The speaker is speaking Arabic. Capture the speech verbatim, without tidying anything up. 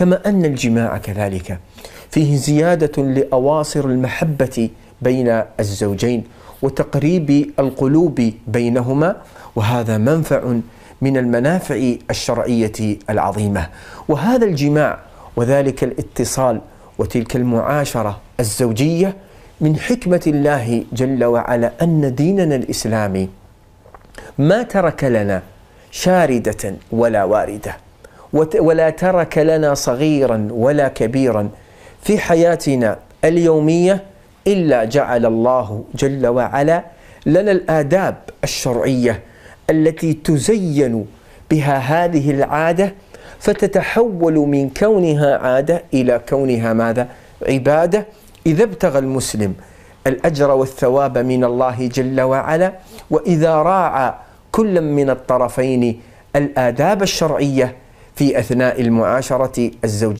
كما أن الجماع كذلك فيه زيادة لأواصر المحبة بين الزوجين وتقريب القلوب بينهما، وهذا منفع من المنافع الشرعية العظيمة. وهذا الجماع وذلك الاتصال وتلك المعاشرة الزوجية من حكمة الله جل وعلا أن ديننا الإسلامي ما ترك لنا شاردة ولا واردة، ولا ترك لنا صغيرا ولا كبيرا في حياتنا اليومية إلا جعل الله جل وعلا لنا الآداب الشرعية التي تزين بها هذه العادة، فتتحول من كونها عادة إلى كونها ماذا؟ عبادة. إذا ابتغى المسلم الأجر والثواب من الله جل وعلا، وإذا راعى كل من الطرفين الآداب الشرعية في أثناء المعاشرة الزوجية